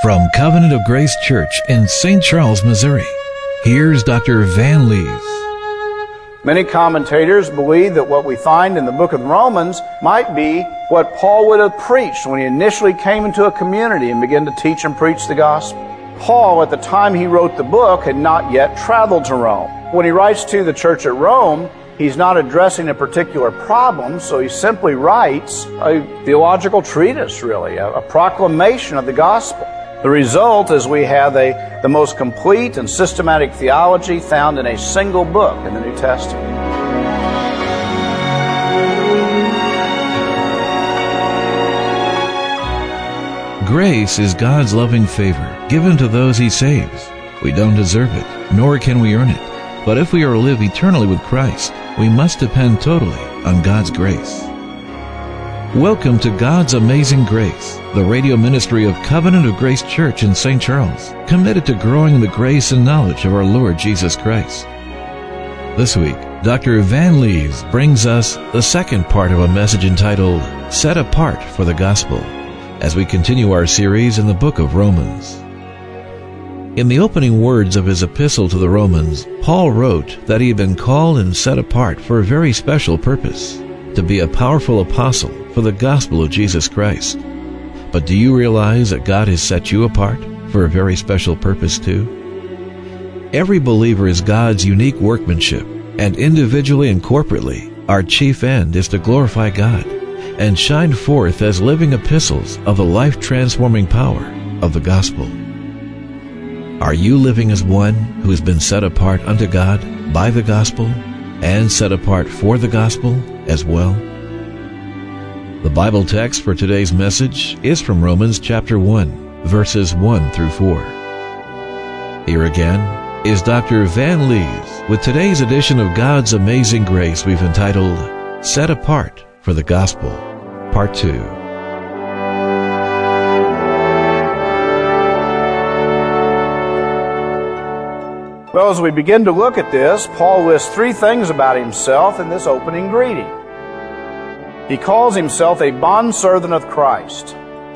From Covenant of Grace Church in St. Charles, Missouri, here's Dr. Van Lees. Many commentators believe that what we find in the book of Romans might be what Paul would have preached when he initially came into a community and began to teach and preach the gospel. Paul, at the time he wrote the book, had not yet traveled to Rome. When he writes to the church at Rome, he's not addressing a particular problem, so he simply writes a theological treatise, really, a proclamation of the gospel. The result is we have the most complete and systematic theology found in a single book in the New Testament. Grace is God's loving favor given to those He saves. We don't deserve it, nor can we earn it. But if we are to live eternally with Christ, we must depend totally on God's grace. Welcome to God's Amazing Grace, the radio ministry of Covenant of Grace Church in St. Charles, committed to growing in the grace and knowledge of our Lord Jesus Christ. This week, Dr. Van Lees brings us the second part of a message entitled, Set Apart for the Gospel, as we continue our series in the book of Romans. In the opening words of his epistle to the Romans, Paul wrote that he had been called and set apart for a very special purpose, to be a powerful apostle for the gospel of Jesus Christ. But do you realize that God has set you apart for a very special purpose too? Every believer is God's unique workmanship, and individually and corporately, our chief end is to glorify God and shine forth as living epistles of the life-transforming power of the gospel. Are you living as one who has been set apart unto God by the gospel and set apart for the gospel as well? The Bible text for today's message is from Romans chapter 1, verses 1 through 4. Here again is Dr. Van Lees with today's edition of God's Amazing Grace we've entitled, Set Apart for the Gospel, Part 2. Well, as we begin to look at this, Paul lists three things about himself in this opening greeting. He calls himself a bondservant of Christ.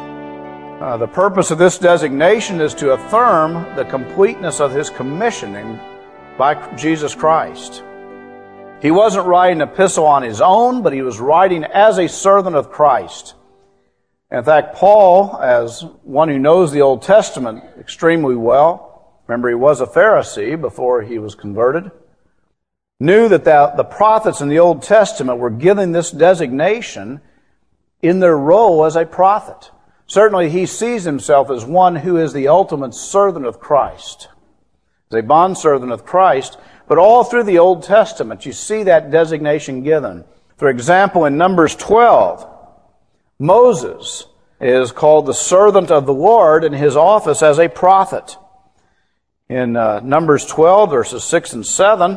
The purpose of this designation is to affirm the completeness of his commissioning by Jesus Christ. He wasn't writing an epistle on his own, but he was writing as a servant of Christ. In fact, Paul, as one who knows the Old Testament extremely well, remember, he was a Pharisee before he was converted, knew that the prophets in the Old Testament were given this designation in their role as a prophet. Certainly, he sees himself as one who is the ultimate servant of Christ, as a bondservant of Christ. But all through the Old Testament, you see that designation given. For example, in Numbers 12, Moses is called the servant of the Lord in his office as a prophet. In Numbers 12, verses 6 and 7,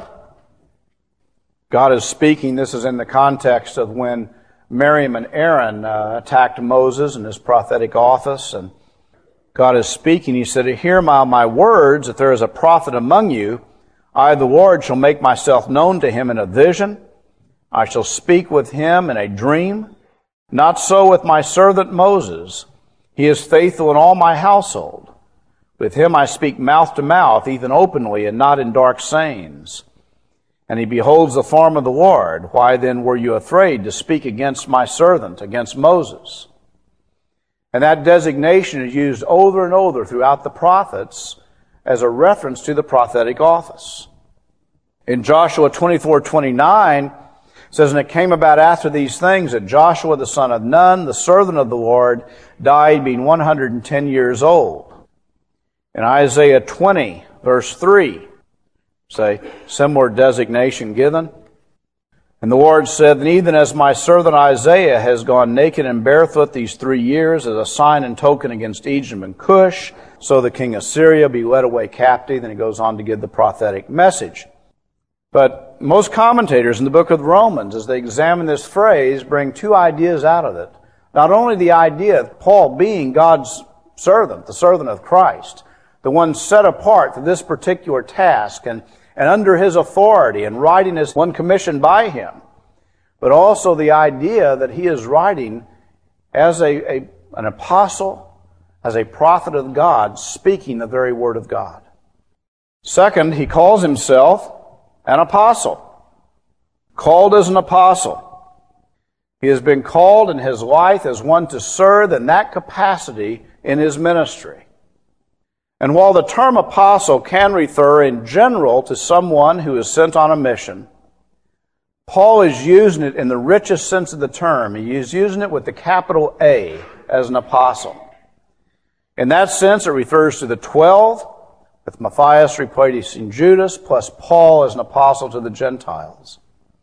God is speaking. This is in the context of when Miriam and Aaron attacked Moses in his prophetic office. And God is speaking. He said, Hear my words, if there is a prophet among you, I, the Lord, shall make myself known to him in a vision. I shall speak with him in a dream. Not so with my servant Moses. He is faithful in all my household. With him I speak mouth to mouth, even openly, and not in dark sayings. And he beholds the form of the Lord. Why then were you afraid to speak against my servant, against Moses? And that designation is used over and over throughout the prophets as a reference to the prophetic office. In Joshua 24:29, it says, And it came about after these things that Joshua the son of Nun, the servant of the Lord, died being 110 years old. In Isaiah 20, verse 3, say, similar designation given. And the Lord said, And even as my servant Isaiah has gone naked and barefoot these 3 years as a sign and token against Egypt and Cush, so the king of Syria be led away captive. Then he goes on to give the prophetic message. But most commentators in the book of Romans, as they examine this phrase, bring two ideas out of it. Not only the idea of Paul being God's servant, the servant of Christ, the one set apart for this particular task and under his authority and writing as one commissioned by him, but also the idea that he is writing as an apostle as a prophet of God, speaking the very word of God. Second, he calls himself an apostle. Called as an apostle. He has been called in his life as one to serve in that capacity in his ministry. And while the term apostle can refer in general to someone who is sent on a mission, Paul is using it in the richest sense of the term. He is using it with the capital A as an apostle. In that sense, it refers to the 12, with Matthias replacing Judas, plus Paul as an apostle to the Gentiles.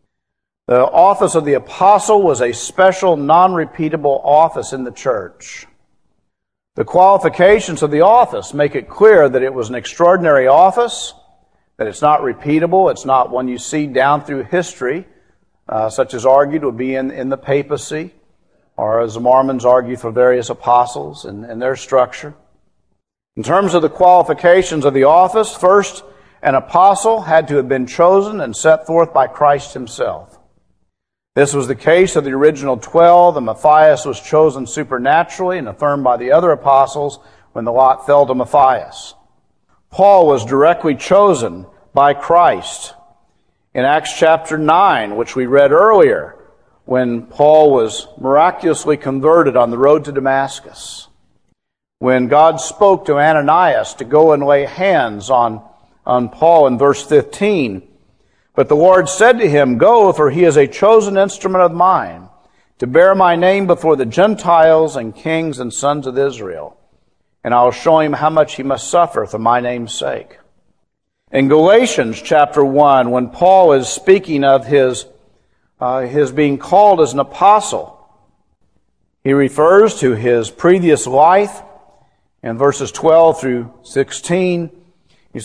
The office of the apostle was a special, non-repeatable office in the church. The qualifications of the office make it clear that it was an extraordinary office, that it's not repeatable, it's not one you see down through history, such as argued would be in the papacy, or as the Mormons argue for various apostles and their structure. In terms of the qualifications of the office, first, an apostle had to have been chosen and set forth by Christ himself. This was the case of the original 12, and Matthias was chosen supernaturally and affirmed by the other apostles when the lot fell to Matthias. Paul was directly chosen by Christ. In Acts chapter 9, which we read earlier, when Paul was miraculously converted on the road to Damascus, when God spoke to Ananias to go and lay hands on Paul in verse 15, but the Lord said to him, "Go, for he is a chosen instrument of mine, to bear my name before the Gentiles and kings and sons of Israel. And I will show him how much he must suffer for my name's sake." In Galatians chapter 1, when Paul is speaking of his being called as an apostle, he refers to his previous life in verses 12 through 16. He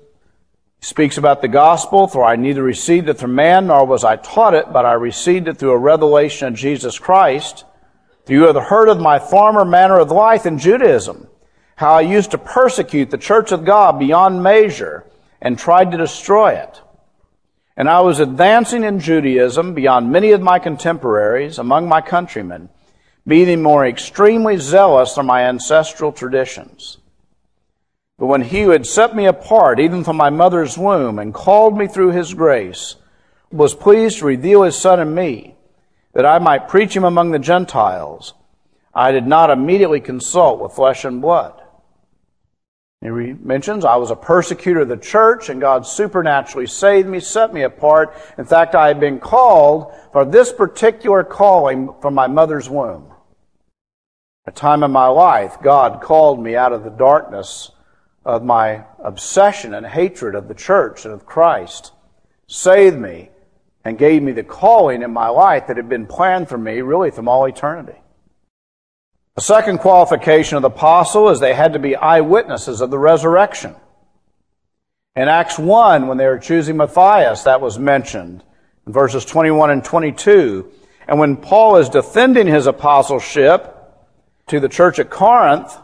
speaks about the gospel, "For I neither received it from man, nor was I taught it, but I received it through a revelation of Jesus Christ. You have heard of my former manner of life in Judaism, how I used to persecute the church of God beyond measure and tried to destroy it. And I was advancing in Judaism beyond many of my contemporaries among my countrymen, being more extremely zealous for my ancestral traditions. But when he who had set me apart, even from my mother's womb, and called me through his grace, was pleased to reveal his Son in me, that I might preach him among the Gentiles, I did not immediately consult with flesh and blood." He mentions, I was a persecutor of the church, and God supernaturally saved me, set me apart. In fact, I had been called for this particular calling from my mother's womb. At a time in my life, God called me out of the darkness of my obsession and hatred of the church and of Christ, saved me, and gave me the calling in my life that had been planned for me really from all eternity. The second qualification of the apostle is they had to be eyewitnesses of the resurrection. In Acts 1, when they were choosing Matthias, that was mentioned in verses 21 and 22. And when Paul is defending his apostleship to the church at Corinth,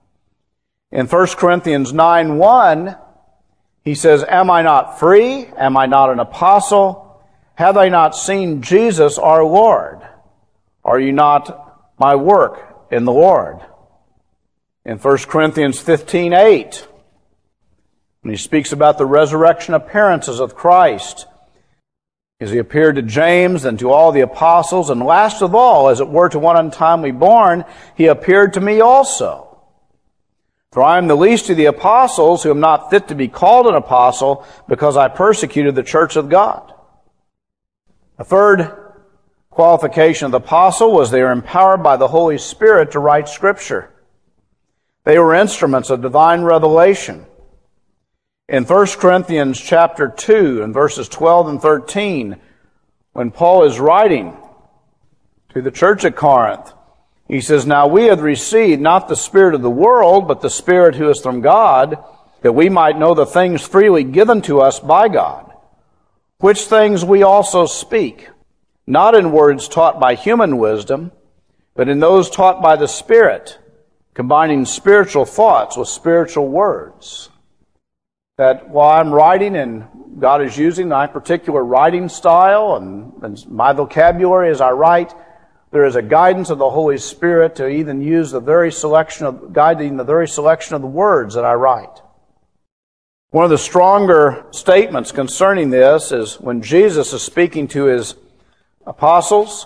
in 1 Corinthians 9:1, he says, "Am I not free? Am I not an apostle? Have I not seen Jesus our Lord? Are you not my work in the Lord?" In 1 Corinthians 15:8, when he speaks about the resurrection appearances of Christ, as he appeared to James and to all the apostles, and last of all, as it were to one untimely born, he appeared to me also. For I am the least of the apostles, who am not fit to be called an apostle, because I persecuted the church of God. The third qualification of the apostle was they were empowered by the Holy Spirit to write Scripture. They were instruments of divine revelation. In 1 Corinthians chapter 2, and verses 12 and 13, when Paul is writing to the church at Corinth, he says, "Now we have received not the spirit of the world, but the Spirit who is from God, that we might know the things freely given to us by God, which things we also speak, not in words taught by human wisdom, but in those taught by the Spirit, combining spiritual thoughts with spiritual words." That while I'm writing and God is using my particular writing style and my vocabulary as I write, There is a guidance of the Holy Spirit to even use guiding the very selection of the words that I write. One of the stronger statements concerning this is when Jesus is speaking to his apostles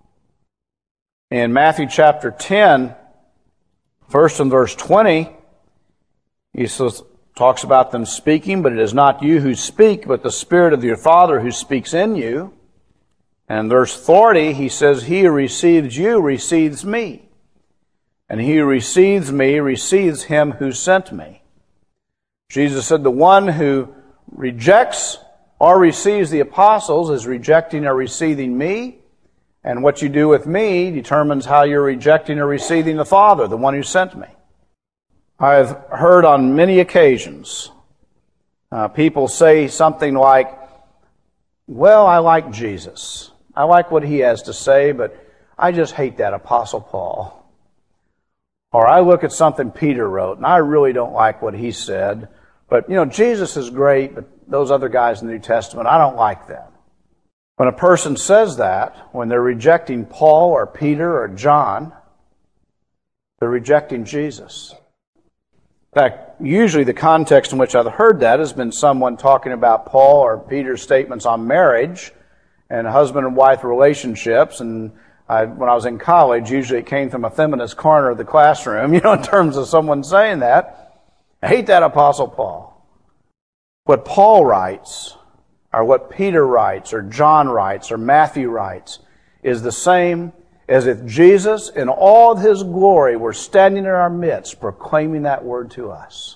in Matthew chapter 10, first in verse 20, he talks about them speaking, but it is not you who speak, but the Spirit of your Father who speaks in you. And in verse 40, he says, he who receives you receives me, and he who receives me receives him who sent me. Jesus said the one who rejects or receives the apostles is rejecting or receiving me, and what you do with me determines how you're rejecting or receiving the Father, the one who sent me. I've heard on many occasions people say something like, well, I like Jesus. I like what he has to say, but I just hate that Apostle Paul. Or I look at something Peter wrote, and I really don't like what he said. But, Jesus is great, but those other guys in the New Testament, I don't like them. When a person says that, when they're rejecting Paul or Peter or John, they're rejecting Jesus. In fact, usually the context in which I've heard that has been someone talking about Paul or Peter's statements on marriage and husband and wife relationships. And when I was in college, usually it came from a feminist corner of the classroom, in terms of someone saying that. I hate that Apostle Paul. What Paul writes, or what Peter writes, or John writes, or Matthew writes, is the same as if Jesus, in all of his glory, were standing in our midst, proclaiming that word to us.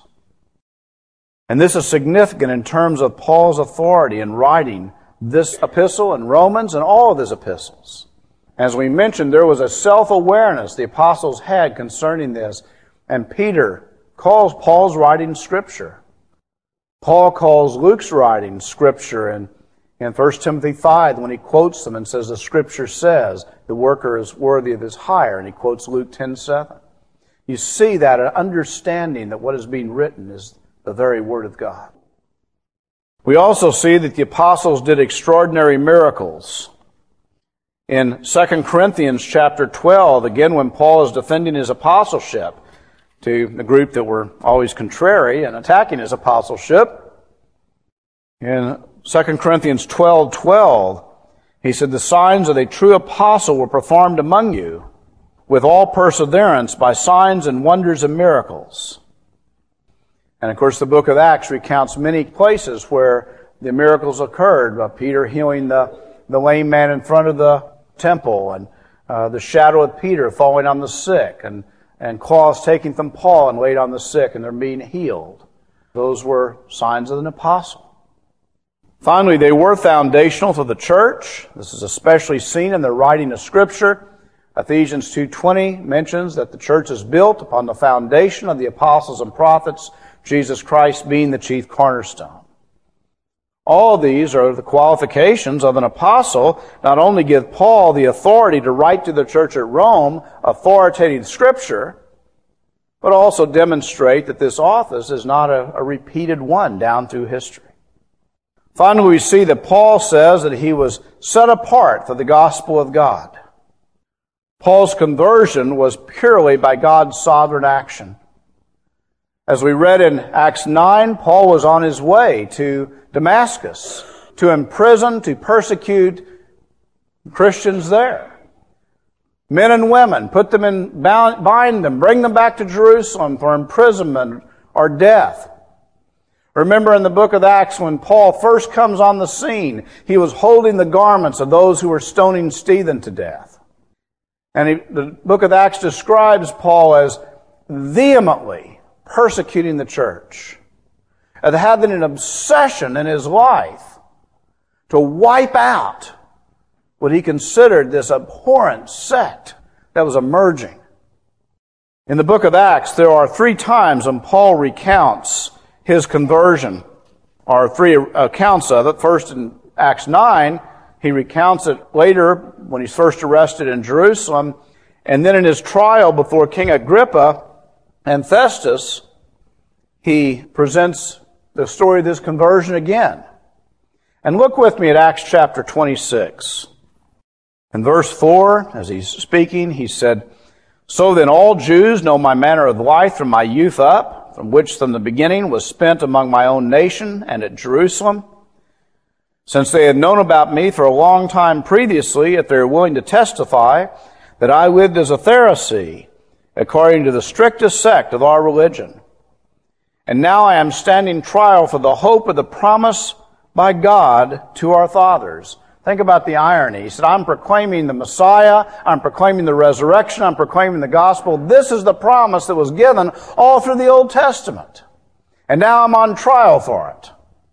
And this is significant in terms of Paul's authority in writing this epistle and Romans and all of his epistles. As we mentioned, there was a self-awareness the apostles had concerning this, and Peter calls Paul's writing Scripture. Paul calls Luke's writing Scripture in 1 Timothy 5 when he quotes them and says, the Scripture says the worker is worthy of his hire, and he quotes Luke 10:7. You see that an understanding that what is being written is the very Word of God. We also see that the apostles did extraordinary miracles. In 2 Corinthians chapter 12, again when Paul is defending his apostleship to the group that were always contrary and attacking his apostleship, in 2 Corinthians 12:12, he said, the signs of a true apostle were performed among you with all perseverance by signs and wonders and miracles. And of course the book of Acts recounts many places where the miracles occurred. Peter healing the lame man in front of the temple, and the shadow of Peter falling on the sick, and claws taken from Paul and laid on the sick, and they're being healed. Those were signs of an apostle. Finally, they were foundational to the church. This is especially seen in the writing of Scripture. Ephesians 2:20 mentions that the church is built upon the foundation of the apostles and prophets, Jesus Christ being the chief cornerstone. All these are the qualifications of an apostle, not only give Paul the authority to write to the church at Rome authoritative Scripture, but also demonstrate that this office is not a repeated one down through history. Finally, we see that Paul says that he was set apart for the gospel of God. Paul's conversion was purely by God's sovereign action. As we read in Acts 9, Paul was on his way to Damascus to imprison, to persecute Christians there. Men and women, put them in, bind them, bring them back to Jerusalem for imprisonment or death. Remember in the book of Acts when Paul first comes on the scene, he was holding the garments of those who were stoning Stephen to death. And the book of Acts describes Paul as vehemently persecuting the church, of having an obsession in his life to wipe out what he considered this abhorrent sect that was emerging. In the book of Acts, there are 3 times when Paul recounts his conversion, or 3 accounts of it. First in Acts 9, he recounts it later when he's first arrested in Jerusalem, and then in his trial before King Agrippa and Festus, he presents the story of this conversion again. And look with me at Acts chapter 26. In verse 4, as he's speaking, he said, "So then all Jews know my manner of life from my youth up, from which from the beginning was spent among my own nation and at Jerusalem. Since they had known about me for a long time previously, if they were willing to testify that I lived as a Pharisee, according to the strictest sect of our religion. And now I am standing trial for the hope of the promise by God to our fathers." Think about the irony. He said, I'm proclaiming the Messiah, I'm proclaiming the resurrection, I'm proclaiming the gospel. This is the promise that was given all through the Old Testament. And now I'm on trial for it.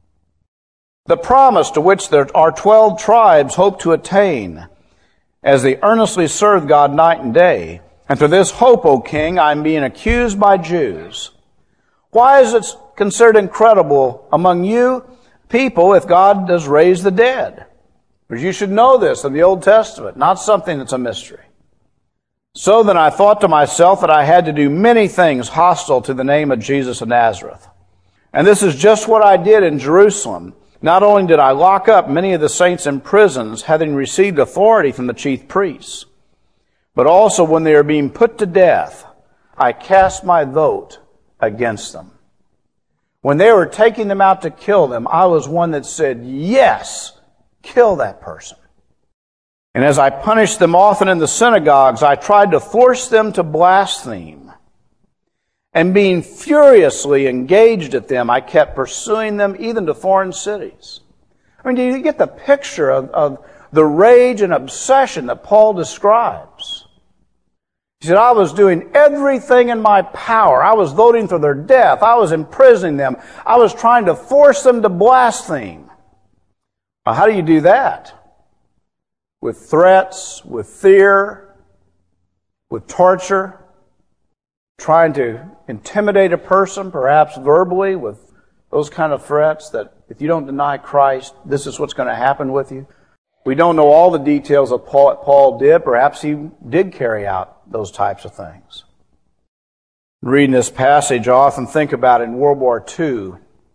The promise to which our 12 tribes hope to attain as they earnestly serve God night and day. And for this hope, O King, I am being accused by Jews. Why is it considered incredible among you people if God does raise the dead? Because you should know this in the Old Testament, not something that's a mystery. So then I thought to myself that I had to do many things hostile to the name of Jesus of Nazareth. And this is just what I did in Jerusalem. Not only did I lock up many of the saints in prisons, having received authority from the chief priests, but also when they were being put to death, I cast my vote against them. When they were taking them out to kill them, I was one that said, yes, kill that person. And as I punished them often in the synagogues, I tried to force them to blaspheme. And being furiously engaged at them, I kept pursuing them even to foreign cities. I mean, do you get the picture of the rage and obsession that Paul describes? He said, I was doing everything in my power. I was voting for their death. I was imprisoning them. I was trying to force them to blaspheme. Now, how do you do that? With threats, with fear, with torture, trying to intimidate a person, perhaps verbally, with those kind of threats that if you don't deny Christ, this is what's going to happen with you. We don't know all the details of what Paul did. Perhaps he did carry out those types of things. Reading this passage, I often think about in World War II,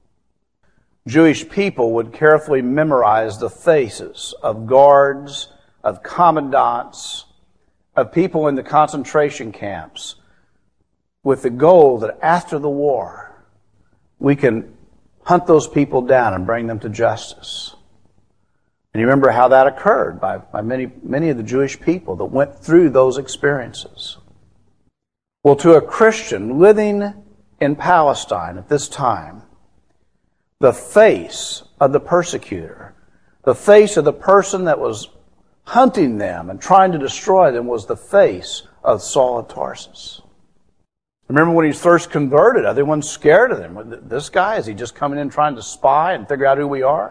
Jewish people would carefully memorize the faces of guards, of commandants, of people in the concentration camps, with the goal that after the war, we can hunt those people down and bring them to justice. And you remember how that occurred by many of the Jewish people that went through those experiences. Well, to a Christian living in Palestine at this time, the face of the persecutor, the face of the person that was hunting them and trying to destroy them was the face of Saul of Tarsus. Remember when he was first converted, everyone's scared of him. This guy, is he just coming in trying to spy and figure out who we are?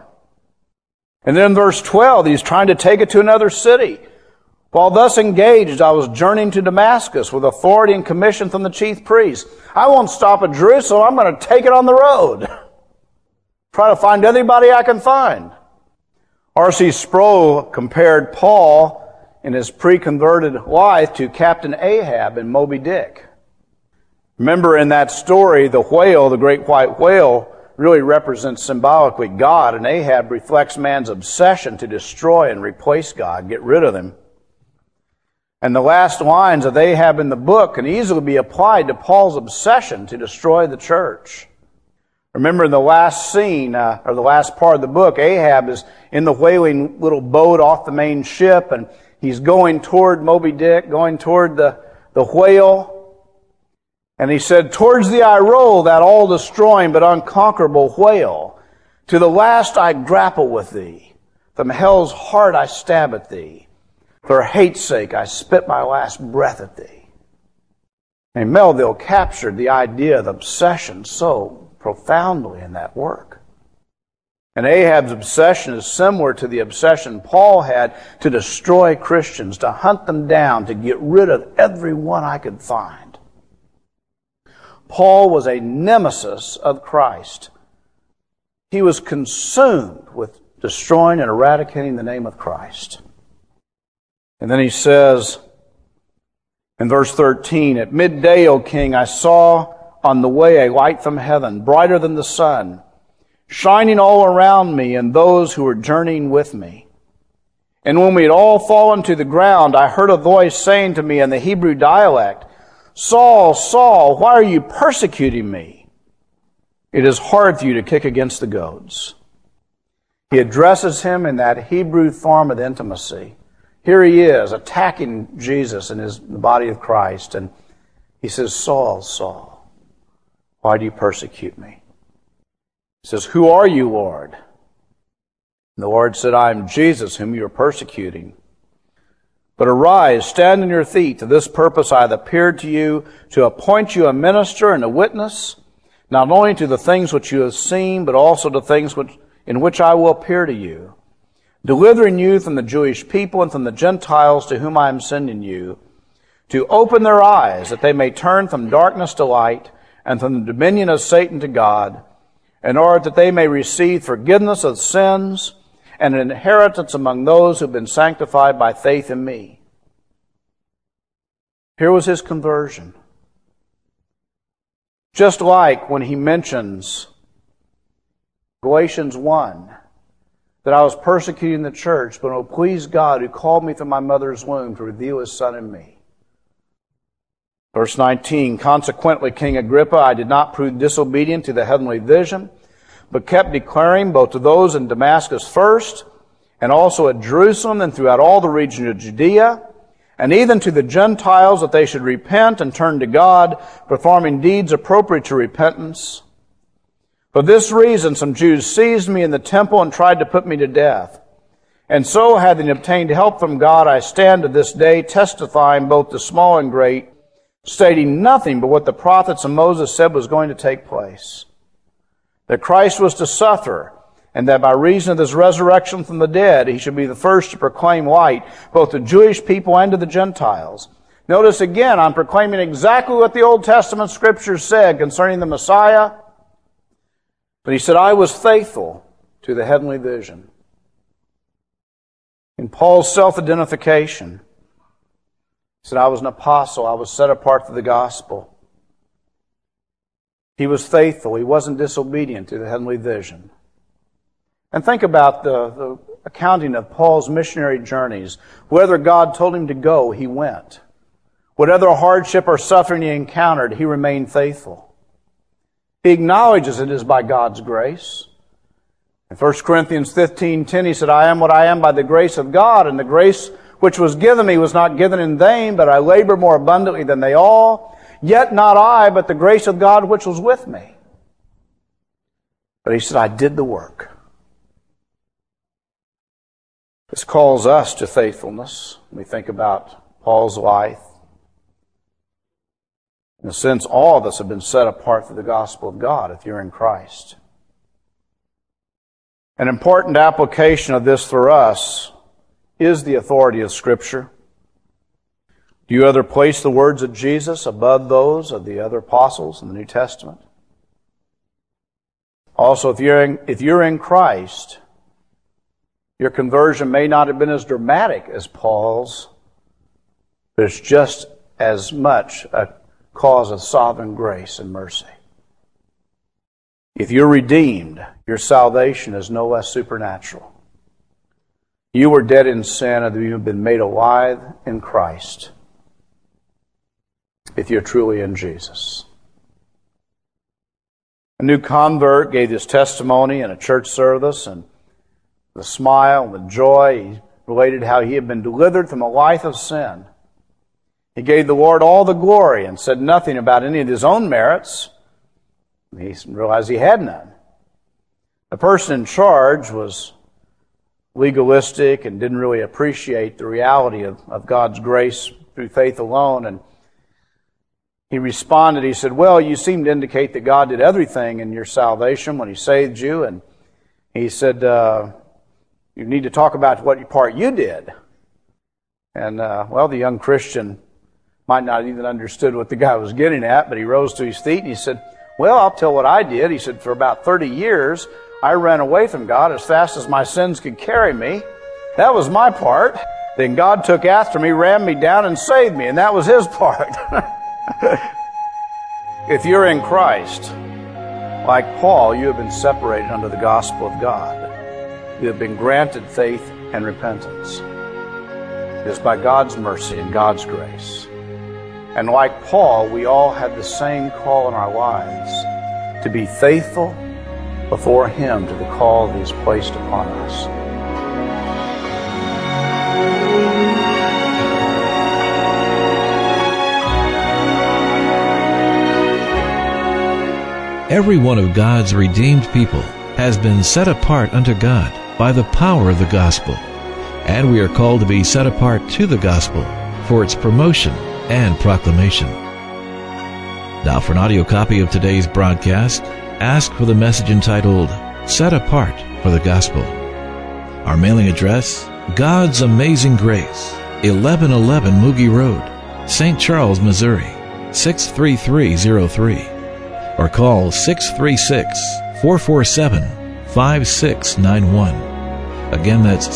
And then in verse 12, he's trying to take it to another city. While thus engaged, I was journeying to Damascus with authority and commission from the chief priests. I won't stop at Jerusalem. I'm going to take it on the road. Try to find everybody I can find. R.C. Sproul compared Paul in his pre-converted life to Captain Ahab in Moby Dick. Remember in that story, the whale, the great white whale, really represents symbolically God, and Ahab reflects man's obsession to destroy and replace God, get rid of him. And the last lines of Ahab in the book can easily be applied to Paul's obsession to destroy the church. Remember in the last scene, or the last part of the book, Ahab is in the whaling little boat off the main ship, and he's going toward Moby Dick, going toward the whale. And he said, towards thee I roll, that all-destroying but unconquerable whale. To the last I grapple with thee. From hell's heart I stab at thee. For hate's sake I spit my last breath at thee. And Melville captured the idea of obsession so profoundly in that work. And Ahab's obsession is similar to the obsession Paul had to destroy Christians, to hunt them down, to get rid of everyone I could find. Paul was a nemesis of Christ. He was consumed with destroying and eradicating the name of Christ. And then he says in verse 13, at midday, O king, I saw on the way a light from heaven, brighter than the sun, shining all around me and those who were journeying with me. And when we had all fallen to the ground, I heard a voice saying to me in the Hebrew dialect, Saul, Saul, why are you persecuting me? It is hard for you to kick against the goads. He addresses him in that Hebrew form of intimacy. Here he is, attacking Jesus and the body of Christ. And he says, Saul, Saul, why do you persecute me? He says, who are you, Lord? And the Lord said, I am Jesus, whom you are persecuting. But arise, stand on your feet. To this purpose I have appeared to you, to appoint you a minister and a witness, not only to the things which you have seen, but also to things in which I will appear to you, delivering you from the Jewish people and from the Gentiles to whom I am sending you, to open their eyes, that they may turn from darkness to light, and from the dominion of Satan to God, in order that they may receive forgiveness of sins and an inheritance among those who have been sanctified by faith in me. Here was his conversion. Just like when he mentions Galatians 1, that I was persecuting the church, but it will please God who called me from my mother's womb to reveal his Son in me. Verse 19, consequently, King Agrippa, I did not prove disobedient to the heavenly vision, but kept declaring both to those in Damascus first, and also at Jerusalem and throughout all the region of Judea, and even to the Gentiles that they should repent and turn to God, performing deeds appropriate to repentance. For this reason some Jews seized me in the temple and tried to put me to death. And so, having obtained help from God, I stand to this day testifying both to small and great, stating nothing but what the prophets and Moses said was going to take place. That Christ was to suffer, and that by reason of his resurrection from the dead, he should be the first to proclaim light, both to Jewish people and to the Gentiles. Notice again, I'm proclaiming exactly what the Old Testament Scriptures said concerning the Messiah. But he said, I was faithful to the heavenly vision. In Paul's self-identification, he said, I was an apostle, I was set apart for the gospel. He was faithful. He wasn't disobedient to the heavenly vision. And think about the accounting of Paul's missionary journeys. Whether God told him to go, he went. Whatever hardship or suffering he encountered, he remained faithful. He acknowledges it is by God's grace. In 1 Corinthians 15:10, he said, I am what I am by the grace of God, and the grace which was given me was not given in vain, but I labor more abundantly than they all. Yet not I, but the grace of God which was with me. But he said, I did the work. This calls us to faithfulness. When we think about Paul's life. In a sense, all of us have been set apart for the gospel of God if you're in Christ. An important application of this for us is the authority of Scripture. Do you ever place the words of Jesus above those of the other apostles in the New Testament? Also, if you're in Christ, your conversion may not have been as dramatic as Paul's, but it's just as much a cause of sovereign grace and mercy. If you're redeemed, your salvation is no less supernatural. You were dead in sin, and you have been made alive in Christ. If you're truly in Jesus. A new convert gave his testimony in a church service, and the smile and the joy, he related how he had been delivered from a life of sin. He gave the Lord all the glory and said nothing about any of his own merits. He realized he had none. The person in charge was legalistic and didn't really appreciate the reality of God's grace through faith alone, and he responded, he said, well, you seem to indicate that God did everything in your salvation when He saved you. And he said, you need to talk about what part you did. And, the young Christian might not have even understood what the guy was getting at, but he rose to his feet and he said, well, I'll tell what I did. He said, for about 30 years, I ran away from God as fast as my sins could carry me. That was my part. Then God took after me, ran me down, and saved me, and that was His part. If you're in Christ, like Paul, you have been separated under the gospel of God. You have been granted faith and repentance. is by God's mercy and God's grace. And like Paul, we all have the same call in our lives, to be faithful before Him to the call that He's placed upon us. Every one of God's redeemed people has been set apart unto God by the power of the gospel, and we are called to be set apart to the gospel for its promotion and proclamation. Now, for an audio copy of today's broadcast, ask for the message entitled, Set Apart for the Gospel. Our mailing address, God's Amazing Grace, 1111 Moogie Road, St. Charles, Missouri, 63303. Or call 636-447-5691. Again, that's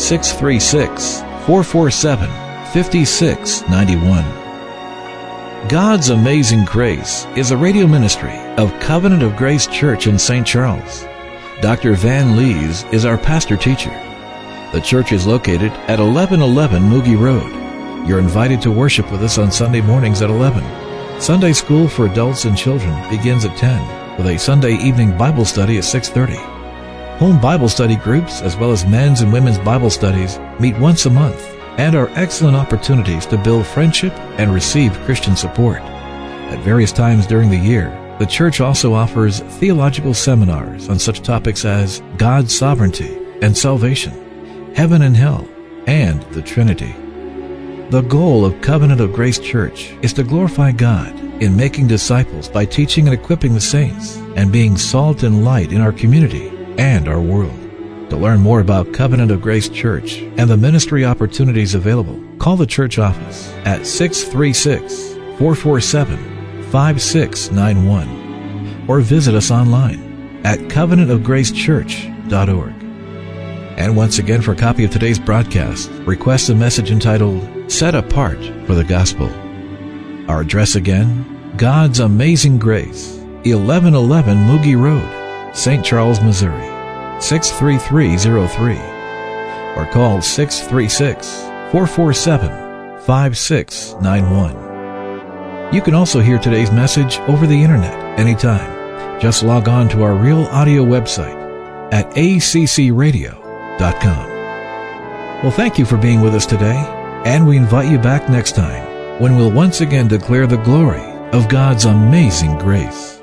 636-447-5691. God's Amazing Grace is a radio ministry of Covenant of Grace Church in St. Charles. Dr. Van Lees is our pastor-teacher. The church is located at 1111 Moogie Road. You're invited to worship with us on Sunday mornings at 11. Sunday school for adults and children begins at 10, with a Sunday evening Bible study at 6:30. Home Bible study groups, as well as men's and women's Bible studies, meet once a month and are excellent opportunities to build friendship and receive Christian support. At various times during the year, the church also offers theological seminars on such topics as God's sovereignty and salvation, heaven and hell, and the Trinity. The goal of Covenant of Grace Church is to glorify God in making disciples by teaching and equipping the saints and being salt and light in our community and our world. To learn more about Covenant of Grace Church and the ministry opportunities available, call the church office at 636-447-5691 or visit us online at covenantofgracechurch.org. And once again, for a copy of today's broadcast, request a message entitled, Set Apart for the Gospel. Our address again, God's Amazing Grace, 1111 Moogie Road, St. Charles, Missouri, 63303. Or call 636-447-5691. You can also hear today's message over the internet anytime. Just log on to our Real Audio website at accradio.com. Well, thank you for being with us today, and we invite you back next time when we'll once again declare the glory of God's amazing grace.